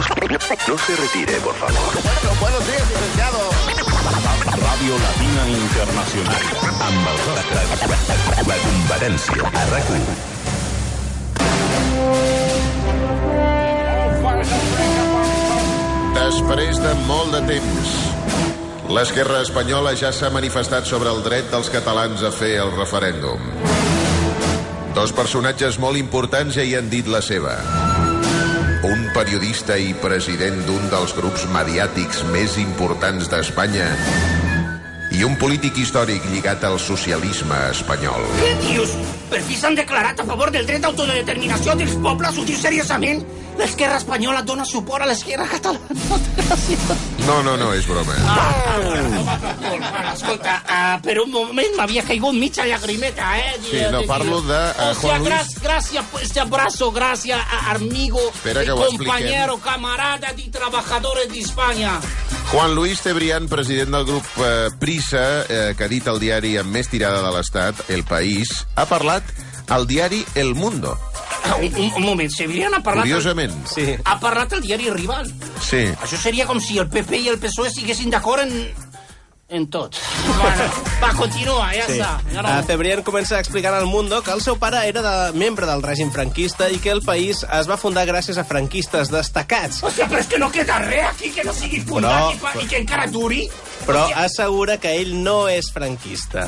No se retire, por favor. Buenos días, licenciado. Ràdio Latina Internacional. Amb el vostre. La competència a RAC1. Després de molt de temps, l'esquerra espanyola ja s'ha manifestat sobre el dret dels catalans a fer el referèndum. Dos personatges molt importants ja hi han dit la seva. Un periodista i president d'un dels grups mediàtics més importants d'Espanya i un polític històric lligat al socialisme espanyol. Què dius? Per fi s'han declarat a favor del dret d'autodeterminació dels pobles? Ho dius seriosament? L'esquerra espanyola dona suport a l'esquerra catalana. No, és broma. Escolta, per un moment m'havia caigut mitja llagrimeta, Sí, no, parlo de Juan Luis. Gracias por este abrazo, gracias amigo, compañero, camarada y trabajadores de España. Juan Luis Cebrián, president del grup Prisa, que ha dit al diari amb més tirada de l'Estat, El País, ha parlat al diari El Mundo. Un moment, Cebrián ha parlat... Curiosament. Sí. Ha parlat al diari Rival. Sí. Això seria com si el PP i el PSOE estiguessin d'acord en tot. Bueno, va, continua, ja sí. està. Cebrián comença explicant al Mundo que el seu pare era membre del règim franquista i que el país es va fundar gràcies a franquistes destacats. Hòstia, però és que no queda res aquí que no sigui fundat i que encara duri. Però assegura que ell no és franquista.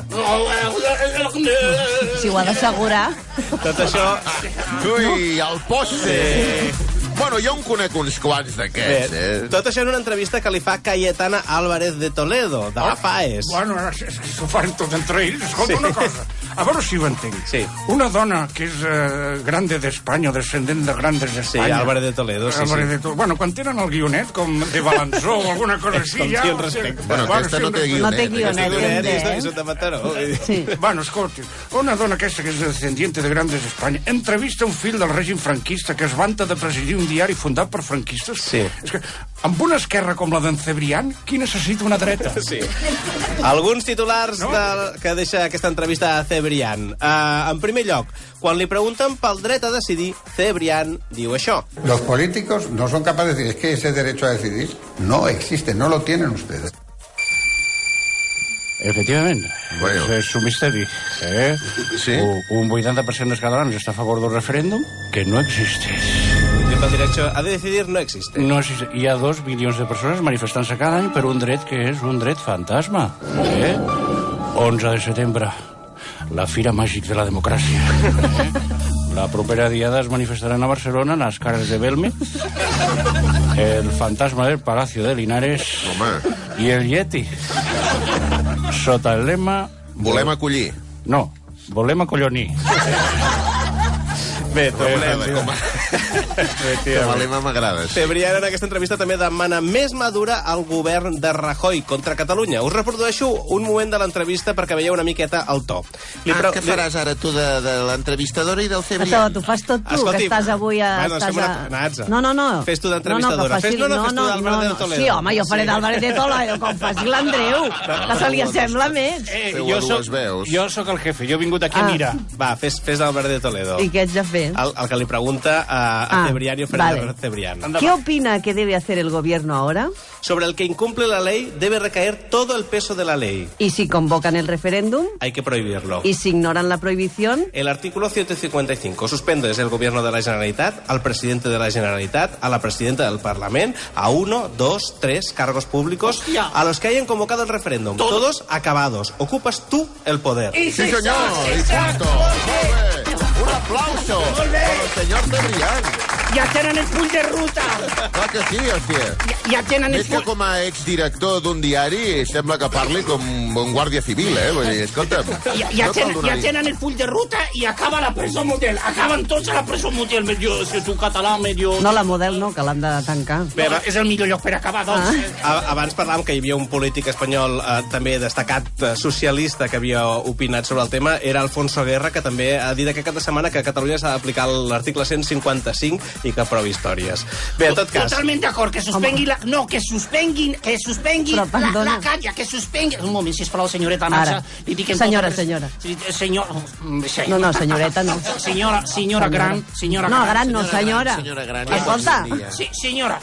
Si ho ha d'assegurar. Tot això... Ui, el poste! Sí. Bueno, jo en conec uns quants d'aquests, Tot això en una entrevista que li fa Cayetana Álvarez de Toledo, de la FAES. Bueno, és que s'ho fan tot entre ells. Escolta una cosa, a veure si ho entenc. Sí. Una dona que és grande d'Espanya, descendent de grandes d'Espanya... Sí, Álvarez de Toledo, sí. Bueno, quan tenen el guionet, com de Balanzó o alguna cosa així... Com si un respecte. Bueno, aquesta no té guionet. No té guionet, és de Mataró. Sí. Bueno, escolti, una dona aquesta que és descendiente de grandes d'Espanya entrevista un fill del règim franquista que es vanta de presidir un diari fundat per franquistes. Sí. És que amb una esquerra com la d'en Cebrián, qui necessita una dreta? Sí. Alguns titulars que deixa aquesta entrevista a Cebrián. En primer lloc, quan li pregunten pel dret a decidir, Cebrián diu això. Los políticos no son capaces de decir, es que ese derecho a decidir no existe, no lo tienen ustedes. Efectivament, Bueno. és un misteri. Sí? Un 80% dels catalans està a favor d'un referèndum que no existeix. El derecho a decidir no existe. No existe. Hi ha 2 milions de persones manifestant-se cada any per un dret que és un dret fantasma. 11 de setembre, la fira màgic de la democràcia. La propera diada es manifestaran a Barcelona en les cares de Belme, el fantasma del Palacio de Linares. Home. I el Yeti. Sota el lema... Volem acollir. No, volem acollonir. Bé, tornem. Com a lema m'agrada. Sí. Cebrián en aquesta entrevista també demana més madura al govern de Rajoy contra Catalunya. Us reprodueixo un moment de l'entrevista perquè veieu una miqueta el to. Què faràs ara tu de l'entrevistadora i del Cebrián? T'ho fas tot tu, Escolti, que estàs avui a... bueno, sembla Natza. No. Fes tu d'entrevistadora. Fes d'Álvarez de Toledo. Sí, home, jo faré d'Álvarez de Toledo, com faci l'Andreu, que se li assembla més. Jo sóc el jefe, jo he vingut aquí a mirar. Va, fes d'Álvarez de Toledo. I què ets de fer? El que li pregunta a Cebrián y ofrece a Cebrián. ¿Qué opina que debe hacer el gobierno ahora? Sobre el que incumple la ley debe recaer todo el peso de la ley. ¿Y si convocan el referéndum? Hay que prohibirlo. ¿Y si ignoran la prohibición? El artículo 155 suspende desde el gobierno de la Generalitat, al presidente de la Generalitat, a la presidenta del Parlament, a 1, 2, 3 cargos públicos, Hostia. a los que hayan convocado el referéndum. Todos acabados. Ocupas tú el poder. Sí, senyor, i punto. Molt bé. Un aplauso al senyor Cebrián. Ja tenen el full de ruta. Clar que sí, hòstia. Ja tenen el És que full... com a exdirector d'un diari sembla que parli com un guàrdia civil, Vull dir, escolta'm. Ja tenen el full de ruta i acaba la presó model. Acaben tots a la presó model. Medio, si tu català, medio... No, la model no, que l'han de tancar. Bé, és el millor lloc per acabar, doncs. Abans parlàvem que hi havia un polític espanyol també destacat socialista que havia opinat sobre el tema. Era Alfonso Guerra, que també ha dit aquest cap de setmana que a Catalunya s'ha d'aplicar l'article 155 i que prou històries. Bé, en tot cas... Totalment d'acord, que suspenguin la... No, que suspenguin la calla, que suspenguin... Un moment, sisplau, senyoreta Massa. Senyora. Senyor... No, senyoreta no. Senyora gran. No, gran no, senyora. Escolta. Sí, senyora.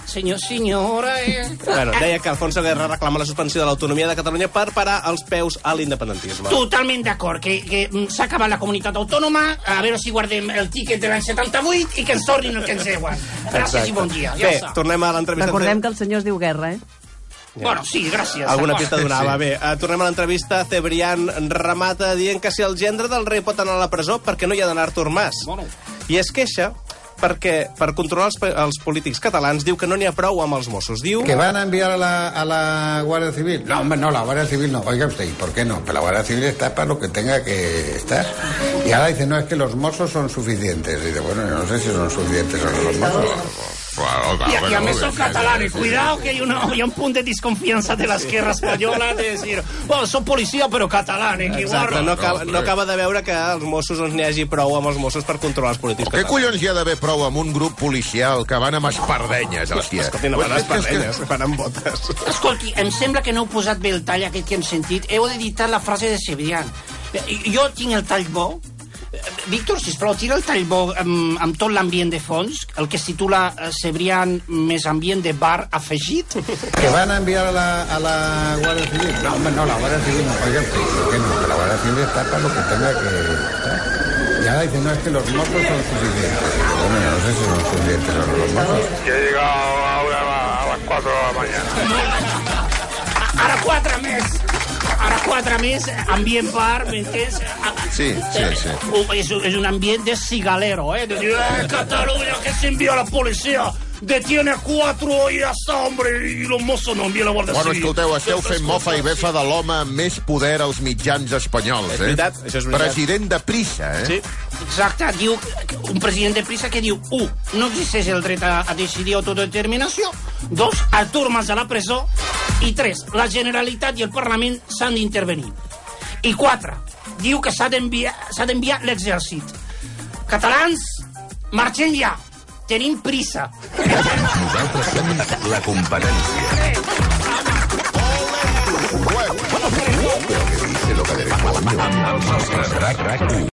Bueno, deia que Alfonso Guerra reclama la suspensió de l'autonomia de Catalunya per parar els peus a l'independentisme. Totalment d'acord, que s'ha acabat la comunitat autònoma, a veure si guardem el tíquet de l'any 78 i que ens tornin el que ens deuen. Gràcies i bon dia. Bé, tornem a l'entrevista. Recordem que el senyor es diu Guerra, Bueno, sí, gràcies. Alguna pista donava. Bé, tornem a l'entrevista. Cebrián remata dient que si el gendre del rei pot anar a la presó, perquè no hi ha d'anar Artur Mas. I es queixa perquè per controlar els polítics catalans diu que no n'hi ha prou amb els Mossos. Diu... ¿Que van a enviar a la Guardia Civil? No, hombre, no, la Guardia Civil no. Oiga usted, ¿y por qué no? Pues la Guardia Civil está para lo que tenga que estar. Y ahora dice, no, es que los Mossos son suficientes. Y dice, bueno, yo no sé si son suficientes o no los Mossos. Y a mí son catalanes. Cuidado que hay un punt de desconfiança de l'esquerra espanyola de dir, bueno, són policia però catalanes. Exacte, no acaba de veure que els Mossos doncs n'hi hagi prou amb els Mossos per controlar els polítics catalans. Què collons hi ha d'haver prou amb un grup policial que van amb espardenyes, hòstia? Escolti, no van amb espardenyes, van amb botes. Escolti, em sembla que no heu posat bé el tall aquest que hem sentit. Heu editat la frase de Cebrián. Jo tinc el tall bo. Víctor, sisplau, tira el tall bo amb tot l'ambient de fons, el que es titula Cebrián més ambient de bar afegit. ¿Que van a enviar a la Guardia Civil? No, hombre, no, la Guardia Civil no. Oiga, ¿por qué no? Que la Guardia Civil está para lo que tenga que estar. Y ahora dice, no, es que los Mossos son suficientes. Bueno, yo no sé si son suficientes o no los Mossos. Yo he llegado ahora a las 4 de la mañana. Ara 4 més. Ara 4 més, ambient bar, m'entens? Sí. És un ambient de cigalero, de dir, Catalunya, que se envía la policía, detiene a 4 i ja està, hombre, i los Mossos no envien la Guàrdia Civil. Bueno, escolteu, esteu fent mofa i befa de l'home amb més poder als mitjans espanyols, És veritat, això és veritat. President de prissa, Sí. Exacte, diu un president de prisa que diu 1. No existeix el dret a decidir autodeterminació. 2. Artur Mas a la presó. I 3. La Generalitat i el Parlament s'han d'intervenir. I 4. Diu que s'ha d'enviar l'exèrcit. Catalans, marxem ja. Tenim prisa. Nosaltres som la competència. Lo que dice lo que debe. Amb els nostres RAC